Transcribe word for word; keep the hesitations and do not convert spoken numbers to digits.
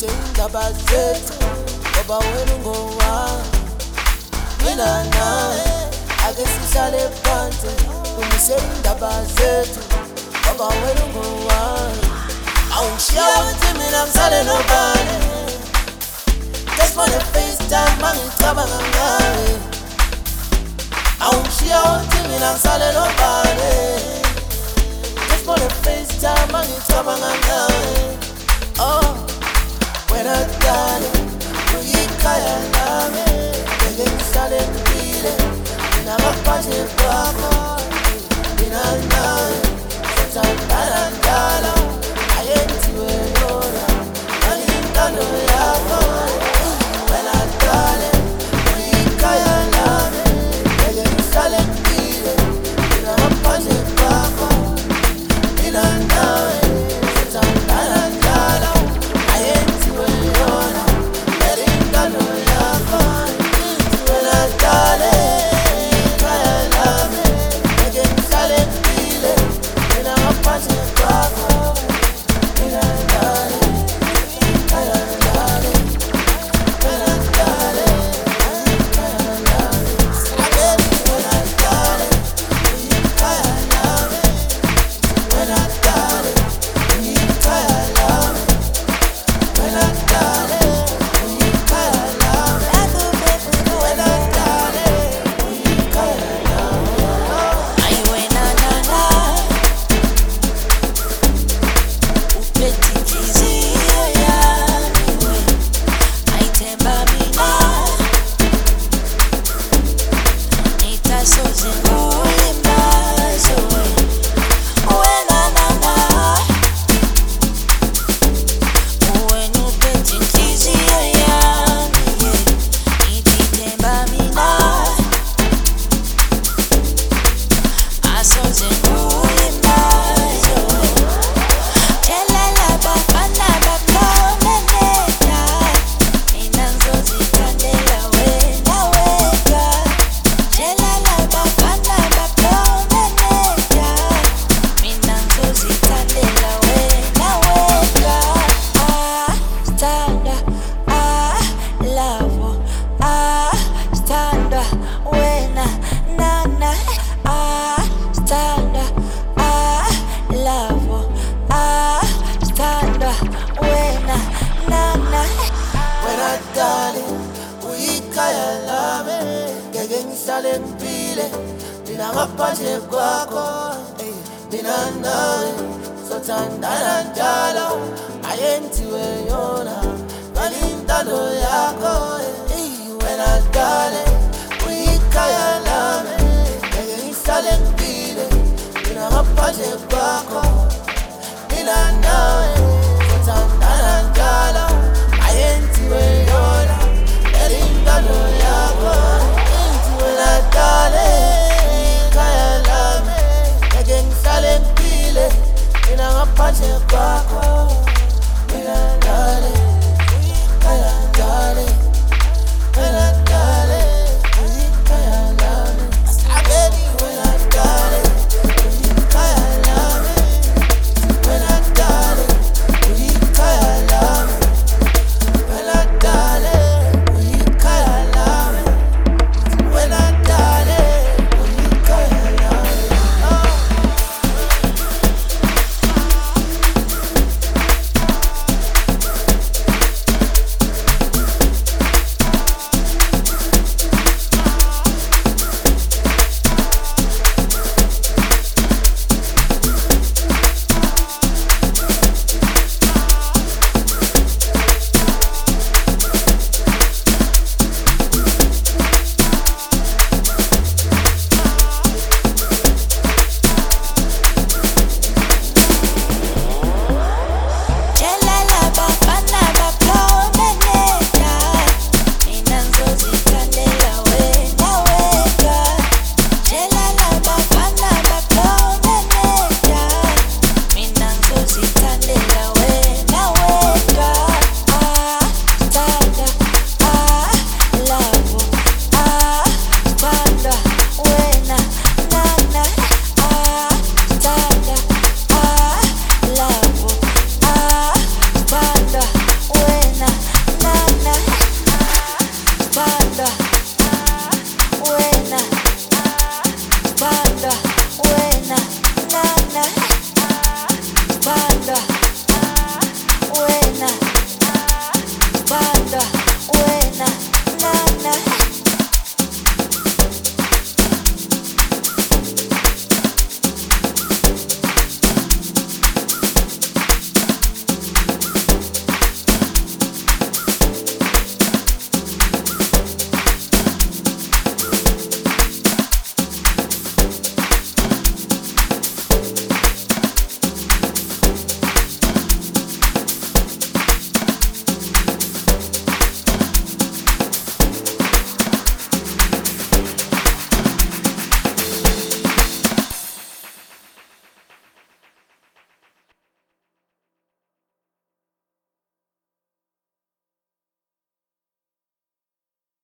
indaba zethu ngoba wena ungowa mina nawe ake sihlale phansi umise indaba zethu ngoba wena ungowa awungishiya uthi mina ngisale nobani just for the first time mangicabanga ngawe awungishiya uthi mina ngisale nobani just for the first time mangicabanga ngawe oh wena dale uyikhaya lami ngeke ngihlale ngipile nginamaphandle kwakho mina nawe sithandana njalo ayenziwe yona ngiyintando yakho wena dale uyikhaya lami ngeke ngihlale ngipile nginamaphandle kwakho mina nawe sithandana njalo ayenziwe yona ngiyintando yakho wena dale uyikhaya lami ngeke ngihlale ngipile nginamaphandle kwakho mina dale uyikhaya lami wena dale uyikhaya lami wena dale uyikhaya lami wena dale uyikhaya lami wena dale uyikhaya lami wena dale uyikhaya lami Ay wena nana uphethe inhliziyo yami we ayithemba mina ngitasoze ngoyimbazo we wena nana wena uphethe inhliziyo yami we ngithemba mina asoze ngoyimbazo we Jelela bafana bakhononeka mina ngizozithandela wena weka Jelela bafana bakhononeka mina ngizozithandela wena weka Ah standa ah love ah standa wena nana ah standa ah love ah standa wena nana wena dale uyikhaya lami ngeke ngihlale ngipile nginamaphandle kwakho ey, mina nawe sothandana njalo ayenziwe yona ngiyintando yakho ey, wena dale